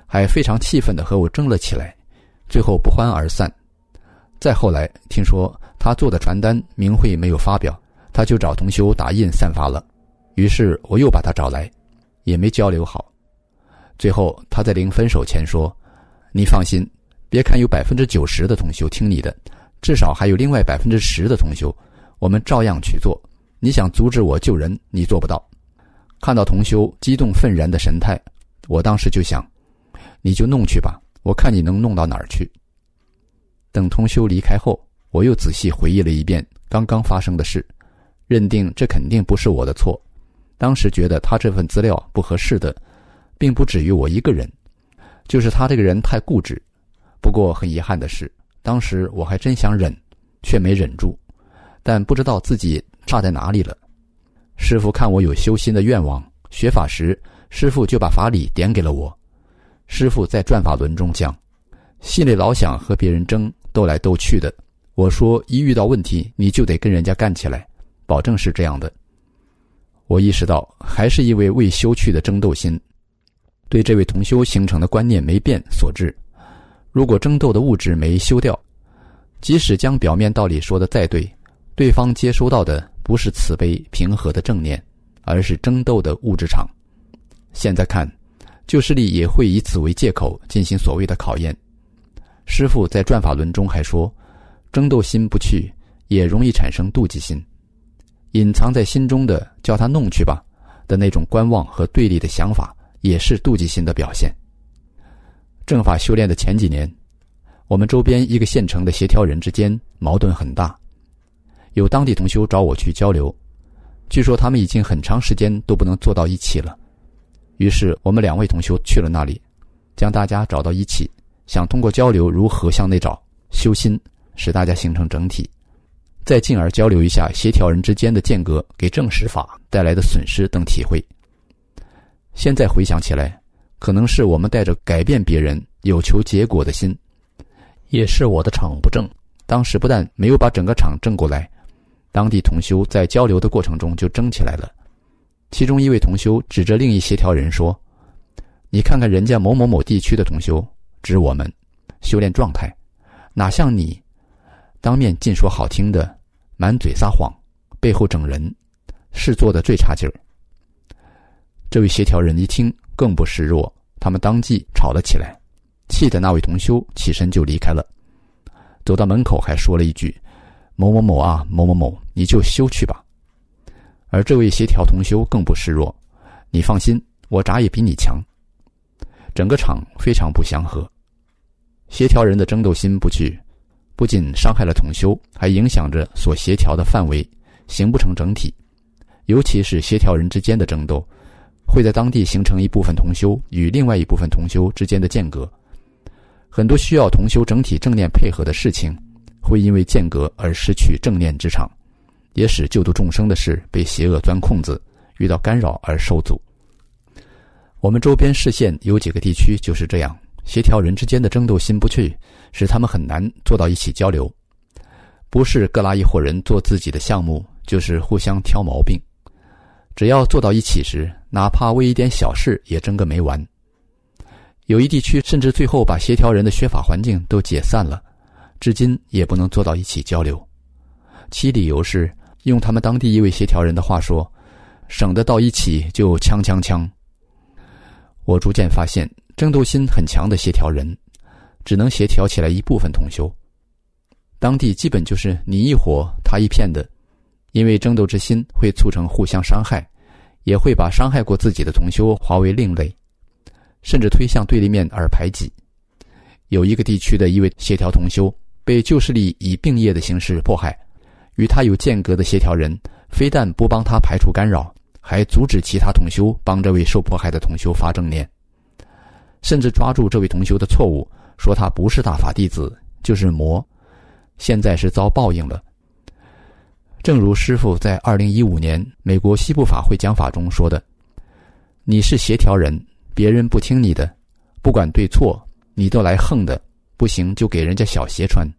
还非常气愤地和我争了起来，最后不欢而散。再后来听说他做的传单明会没有发表，他就找同修打印散发了，于是我又把他找来，也没交流好。最后他在临分手前说，你放心，别看有 90% 的同修听你的，至少还有另外 10% 的同修，我们照样去做，你想阻止我救人，你做不到。看到同修激动愤然的神态，我当时就想，你就弄去吧，我看你能弄到哪儿去。等同修离开后，我又仔细回忆了一遍刚刚发生的事，认定这肯定不是我的错。当时觉得他这份资料不合适的并不止于我一个人，就是他这个人太固执。不过很遗憾的是，当时我还真想忍，却没忍住，但不知道自己差在哪里了。师父看我有修心的愿望，学法时师父就把法理点给了我。师父在转法轮中讲，心里老想和别人争，斗来斗去的，我说一遇到问题你就得跟人家干起来，保证是这样的。我意识到还是因为未修去的争斗心，对这位同修形成的观念没变所致。如果争斗的物质没修掉，即使将表面道理说得再对，对方接收到的不是慈悲平和的正念，而是争斗的物质场。现在看，旧势力也会以此为借口进行所谓的考验。师父在转法轮中还说，争斗心不去，也容易产生妒忌心。隐藏在心中的叫他弄去吧的那种观望和对立的想法，也是妒忌心的表现。正法修炼的前几年，我们周边一个县城的协调人之间矛盾很大，有当地同修找我去交流，据说他们已经很长时间都不能坐到一起了。于是我们2位同修去了那里，将大家找到一起，想通过交流如何向内找修心，使大家形成整体，再进而交流一下协调人之间的间隔给正实法带来的损失等体会。现在回想起来，可能是我们带着改变别人有求结果的心，也是我的场不正，当时不但没有把整个场正过来，当地同修在交流的过程中就争起来了。其中一位同修指着另一协调人说，你看看人家某某某地区的同修，指我们修炼状态哪像你，当面尽说好听的，满嘴撒谎，背后整人，是做的最差劲儿。这位协调人一听更不示弱，他们当即吵了起来，气的那位同修起身就离开了，走到门口还说了一句，某某某啊，某某某，你就修去吧。而这位协调同修更不示弱，你放心，我闸也比你强。整个场非常不祥和，协调人的争斗心不去，不仅伤害了同修，还影响着所协调的范围，形不成整体。尤其是协调人之间的争斗，会在当地形成一部分同修与另外一部分同修之间的间隔。很多需要同修整体正念配合的事情，会因为间隔而失去正念之场，也使救度众生的事被邪恶钻空子，遇到干扰而受阻。我们周边市县有几个地区就是这样，协调人之间的争斗心不去，使他们很难坐到一起交流。不是各拉一伙人做自己的项目，就是互相挑毛病。只要坐到一起时，哪怕为一点小事也争个没完。有一地区甚至最后把协调人的学法环境都解散了，至今也不能坐到一起交流。其理由是，用他们当地一位协调人的话说，省得到一起就枪。我逐渐发现，争斗心很强的协调人只能协调起来一部分同修，当地基本就是你一伙他一片的，因为争斗之心会促成互相伤害，也会把伤害过自己的同修划为另类，甚至推向对立面而排挤。有一个地区的一位协调同修被旧势力以并业的形式迫害，与他有间隔的协调人非但不帮他排除干扰，还阻止其他同修帮这位受迫害的同修发正念，甚至抓住这位同修的错误，说他不是大法弟子，就是魔，现在是遭报应了。正如师父在2015年美国西部法会讲法中说的，你是协调人，别人不听你的，不管对错，你都来横的，不行就给人家小鞋穿。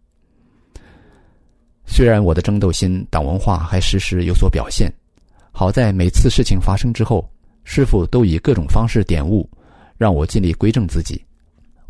虽然我的争斗心党文化还时时有所表现，好在每次事情发生之后，师父都以各种方式点悟，让我尽力归正自己，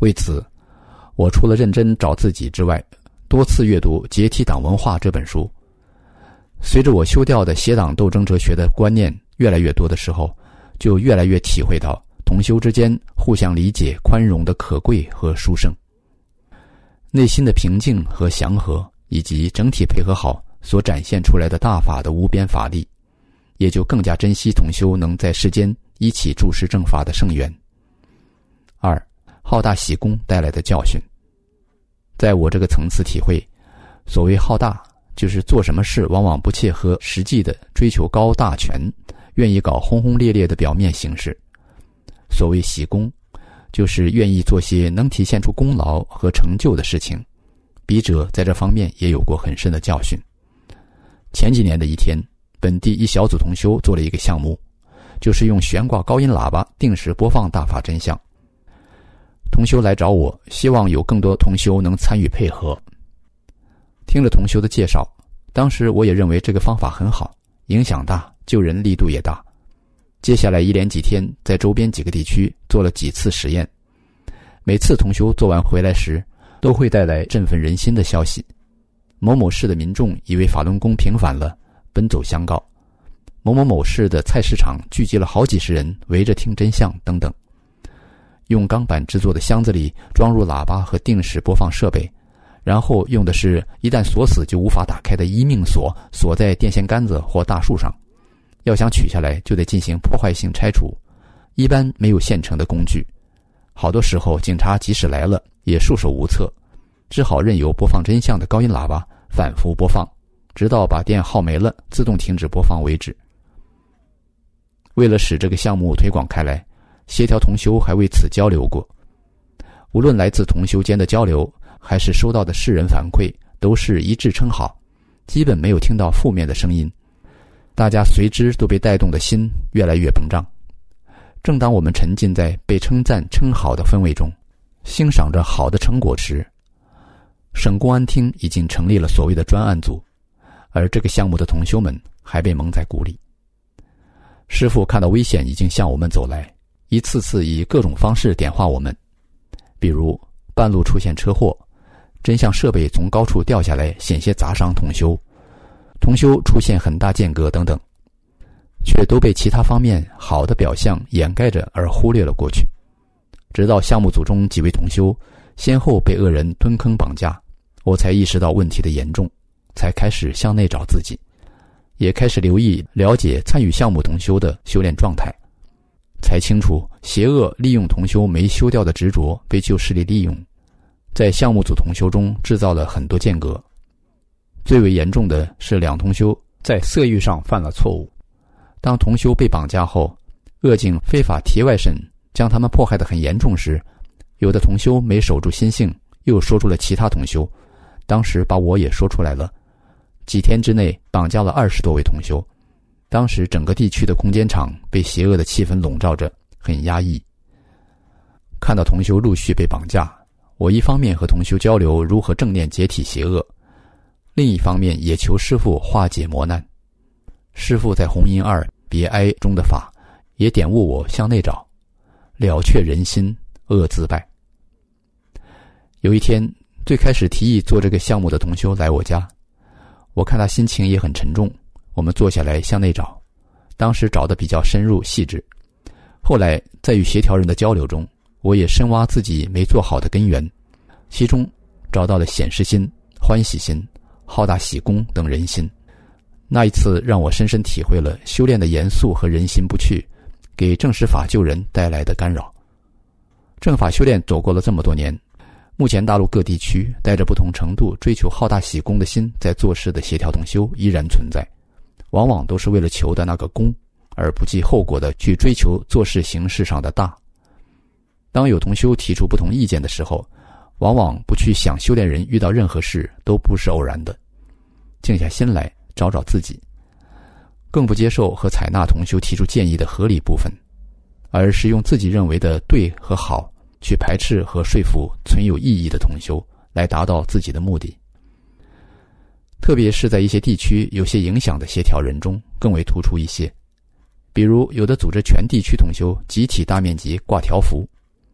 为此，我除了认真找自己之外，多次阅读《解体党文化》这本书。随着我修掉的邪党斗争哲学的观念越来越多的时候，就越来越体会到同修之间互相理解宽容的可贵和殊胜。内心的平静和祥和，以及整体配合好所展现出来的大法的无边法力，也就更加珍惜同修能在世间一起注视正法的圣缘。2. 好大喜功带来的教训。在我这个层次体会，所谓好大，就是做什么事往往不切合实际的追求高大全，愿意搞轰轰烈烈的表面形式。所谓喜功，就是愿意做些能体现出功劳和成就的事情。笔者在这方面也有过很深的教训。前几年的一天，本地一小组同修做了一个项目，就是用悬挂高音喇叭定时播放大法真相。同修来找我，希望有更多同修能参与配合。听了同修的介绍，当时我也认为这个方法很好，影响大，救人力度也大。接下来一连几天，在周边几个地区做了几次实验。每次同修做完回来时，都会带来振奋人心的消息。某某市的民众以为法轮功平反了，奔走相告。某某某市的菜市场聚集了好几十人围着听真相等等。用钢板制作的箱子里装入喇叭和定时播放设备，然后用的是一旦锁死就无法打开的一命锁，锁在电线杆子或大树上。要想取下来就得进行破坏性拆除，一般没有现成的工具。好多时候警察即使来了也束手无策，只好任由播放真相的高音喇叭反复播放，直到把电耗没了自动停止播放为止。为了使这个项目推广开来，协调同修还为此交流过。无论来自同修间的交流，还是收到的世人反馈，都是一致称好，基本没有听到负面的声音。大家随之都被带动的心越来越膨胀。正当我们沉浸在被称赞称好的氛围中，欣赏着好的成果时，省公安厅已经成立了所谓的专案组，而这个项目的同修们还被蒙在鼓里。师父看到危险已经向我们走来，一次次以各种方式点化我们，比如半路出现车祸，真相设备从高处掉下来险些砸伤同修，同修出现很大间隔等等，却都被其他方面好的表象掩盖着而忽略了过去。直到项目组中几位同修先后被恶人吞坑绑架，我才意识到问题的严重，才开始向内找自己，也开始留意了解参与项目同修的修炼状态，才清楚邪恶利用同修没修掉的执着被旧势力利用，在项目组同修中制造了很多间隔。最为严重的是两同修在色欲上犯了错误。当同修被绑架后，恶警非法提外审将他们迫害得很严重时，有的同修没守住心性，又说出了其他同修，当时把我也说出来了。几天之内绑架了20多位同修，当时整个地区的空间场被邪恶的气氛笼罩着，很压抑。看到同修陆续被绑架，我一方面和同修交流如何正念解体邪恶，另一方面也求师父化解磨难。师父在红音2别哀中的法也点悟我向内找，了却人心，恶自败。有一天，最开始提议做这个项目的同修来我家，我看他心情也很沉重，我们坐下来向内找，当时找得比较深入细致。后来在与协调人的交流中，我也深挖自己没做好的根源，其中找到了显示心、欢喜心、好大喜功等人心。那一次让我深深体会了修炼的严肃和人心不去给正实法救人带来的干扰。正法修炼走过了这么多年，目前大陆各地区带着不同程度追求好大喜功的心在做事的协调同修依然存在，往往都是为了求的那个功，而不计后果的去追求做事形式上的大。当有同修提出不同意见的时候，往往不去想修炼人遇到任何事都不是偶然的，静下心来找找自己，更不接受和采纳同修提出建议的合理部分，而是用自己认为的对和好去排斥和说服存有意义的同修，来达到自己的目的。特别是在一些地区有些影响的协调人中更为突出一些，比如有的组织全地区同修集体大面积挂条幅，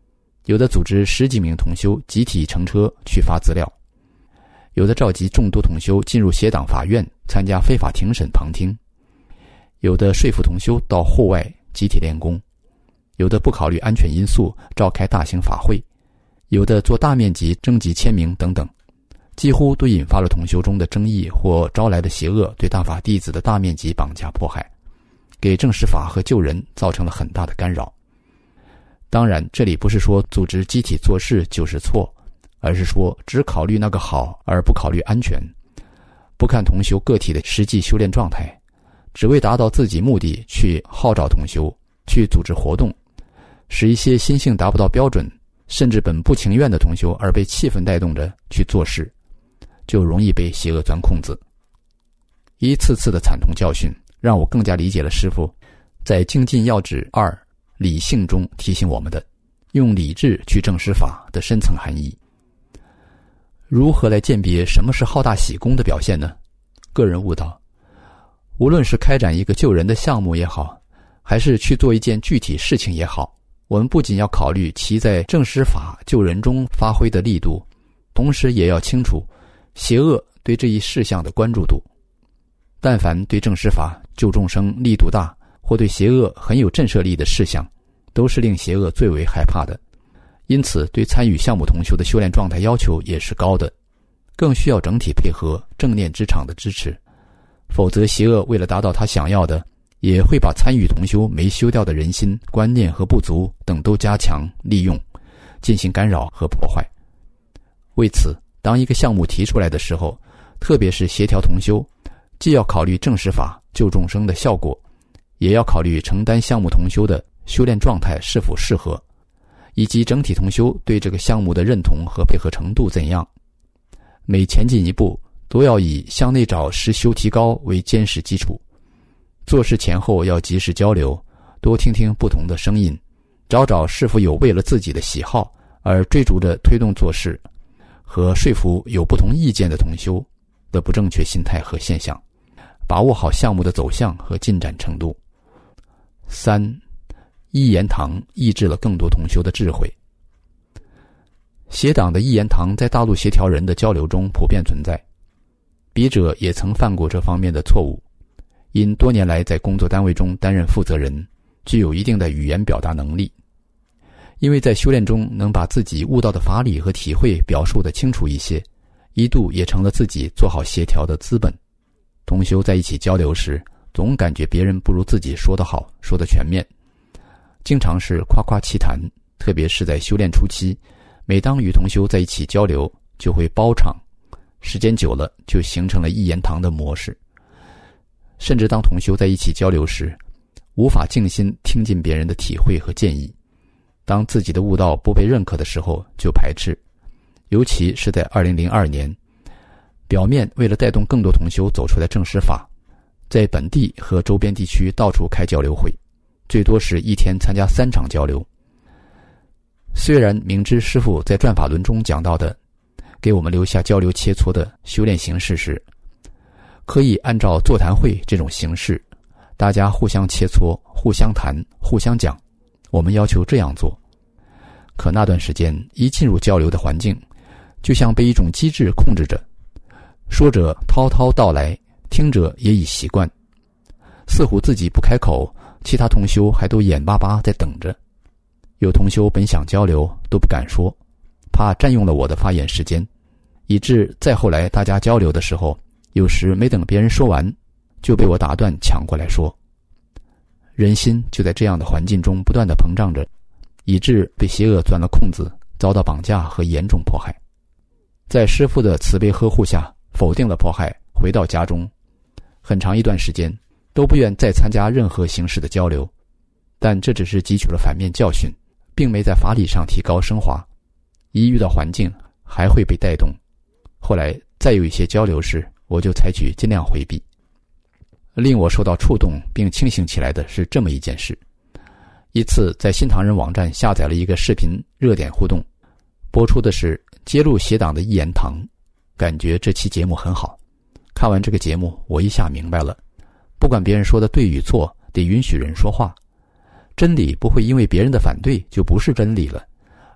有的组织10几名同修集体乘车去发资料，有的召集众多同修进入协党法院参加非法庭审旁听，有的说服同修到户外集体练功，有的不考虑安全因素召开大型法会，有的做大面积征集签名等等，几乎都引发了同修中的争议或招来的邪恶对大法弟子的大面积绑架迫害，给证实法和救人造成了很大的干扰。当然，这里不是说组织集体做事就是错，而是说只考虑那个好而不考虑安全，不看同修个体的实际修炼状态，只为达到自己目的去号召同修，去组织活动，使一些心性达不到标准，甚至本不情愿的同修而被气氛带动着去做事，就容易被邪恶钻空子。一次次的惨痛教训让我更加理解了师父在精进要旨2理性中提醒我们的用理智去证实法的深层含义。如何来鉴别什么是好大喜功的表现呢？个人悟道，无论是开展一个救人的项目也好，还是去做一件具体事情也好，我们不仅要考虑其在证实法救人中发挥的力度，同时也要清楚邪恶对这一事项的关注度。但凡对证实法救众生力度大，或对邪恶很有震慑力的事项，都是令邪恶最为害怕的。因此对参与项目同修的修炼状态要求也是高的，更需要整体配合正念职场的支持，否则邪恶为了达到他想要的，也会把参与同修没修掉的人心、观念和不足等都加强利用，进行干扰和破坏。为此，当一个项目提出来的时候，特别是协调同修，既要考虑证实法救众生的效果，也要考虑承担项目同修的修炼状态是否适合，以及整体同修对这个项目的认同和配合程度怎样。每前进一步，都要以向内找实修提高为坚实基础。做事前后要及时交流，多听听不同的声音，找找是否有为了自己的喜好而追逐着推动做事，和说服有不同意见的同修的不正确心态和现象，把握好项目的走向和进展程度。3. 一言堂抑制了更多同修的智慧。协党的一言堂在大陆协调人的交流中普遍存在，笔者也曾犯过这方面的错误，因多年来在工作单位中担任负责人，具有一定的语言表达能力，因为在修炼中能把自己悟到的法理和体会表述得清楚一些，一度也成了自己做好协调的资本。同修在一起交流时，总感觉别人不如自己说得好，说得全面，经常是夸夸其谈，特别是在修炼初期，每当与同修在一起交流，就会包场，时间久了就形成了一言堂的模式。甚至当同修在一起交流时，无法静心听进别人的体会和建议，当自己的悟道不被认可的时候就排斥。尤其是在2002年，表面为了带动更多同修走出来证实法，在本地和周边地区到处开交流会，最多是一天参加3场交流。虽然明知师父在转法轮中讲到的给我们留下交流切磋的修炼形式时，可以按照座谈会这种形式，大家互相切磋，互相谈，互相讲，我们要求这样做。可那段时间一进入交流的环境，就像被一种机制控制着，说者滔滔道来，听者也已习惯，似乎自己不开口，其他同修还都眼巴巴在等着。有同修本想交流都不敢说，怕占用了我的发言时间，以致再后来大家交流的时候，有时没等别人说完，就被我打断抢过来说。人心就在这样的环境中不断地膨胀着，以致被邪恶钻了空子，遭到绑架和严重迫害。在师父的慈悲呵护下，否定了迫害，回到家中，很长一段时间都不愿再参加任何形式的交流。但这只是汲取了反面教训，并没在法理上提高升华，一遇到环境还会被带动。后来再有一些交流时，我就采取尽量回避。令我受到触动并清醒起来的是这么一件事。一次在新唐人网站下载了一个视频热点互动，播出的是揭露邪党的一言堂，感觉这期节目很好。看完这个节目，我一下明白了，不管别人说的对与错，得允许人说话。真理不会因为别人的反对就不是真理了，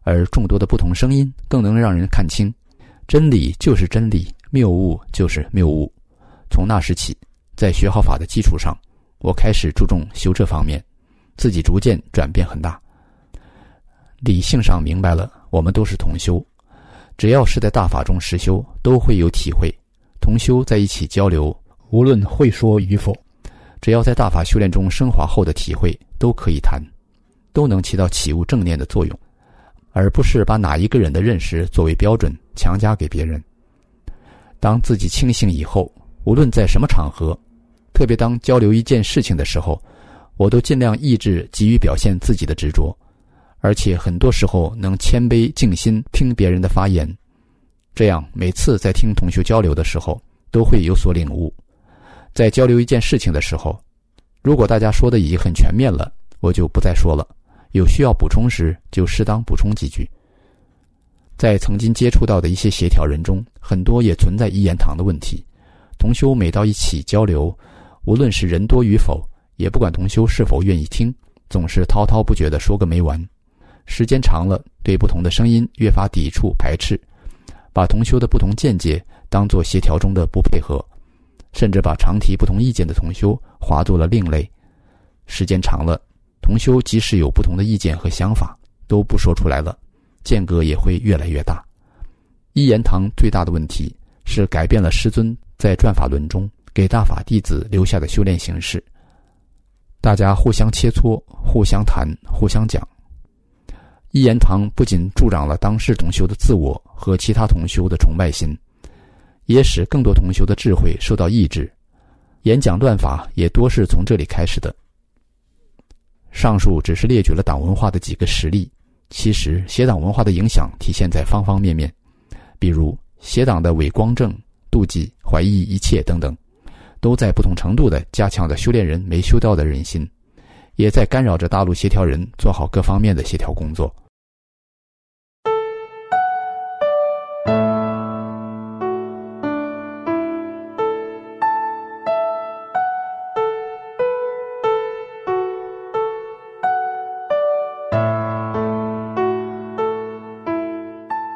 而众多的不同声音更能让人看清，真理就是真理，谬误就是谬误。从那时起，在学好法的基础上，我开始注重修这方面，自己逐渐转变很大。理性上明白了，我们都是同修，只要是在大法中实修，都会有体会。同修在一起交流，无论会说与否，只要在大法修炼中升华后的体会都可以谈，都能起到启悟正念的作用，而不是把哪一个人的认识作为标准强加给别人。当自己清醒以后，无论在什么场合，特别当交流一件事情的时候，我都尽量抑制急于表现自己的执着，而且很多时候能谦卑静心听别人的发言，这样每次在听同修交流的时候都会有所领悟。在交流一件事情的时候，如果大家说的已经很全面了，我就不再说了，有需要补充时就适当补充几句。在曾经接触到的一些协调人中，很多也存在一言堂的问题。同修每到一起交流，无论是人多与否，也不管同修是否愿意听，总是滔滔不绝地说个没完。时间长了，对不同的声音越发抵触排斥，把同修的不同见解当作协调中的不配合，甚至把常提不同意见的同修划作了另类。时间长了，同修即使有不同的意见和想法，都不说出来了，间隔也会越来越大。一言堂最大的问题是改变了师尊在转法轮中给大法弟子留下的修炼形式，大家互相切磋，互相谈，互相讲。一言堂不仅助长了当世同修的自我和其他同修的崇拜心，也使更多同修的智慧受到抑制，演讲断法也多是从这里开始的。上述只是列举了党文化的几个实例，其实邪党文化的影响体现在方方面面，比如邪党的伪光正、妒忌、怀疑一切等等，都在不同程度地加强着修炼人没修到的人心，也在干扰着大陆协调人做好各方面的协调工作。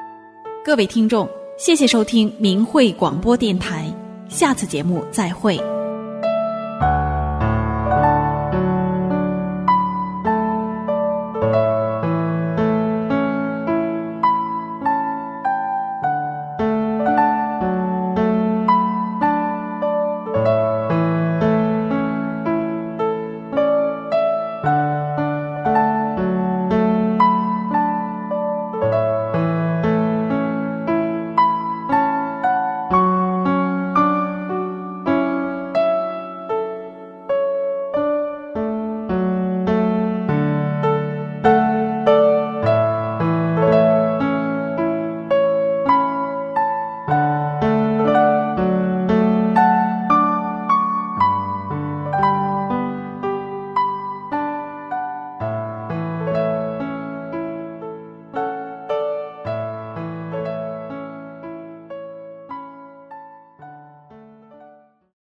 各位听众，谢谢收听明慧广播电台，下次节目再会。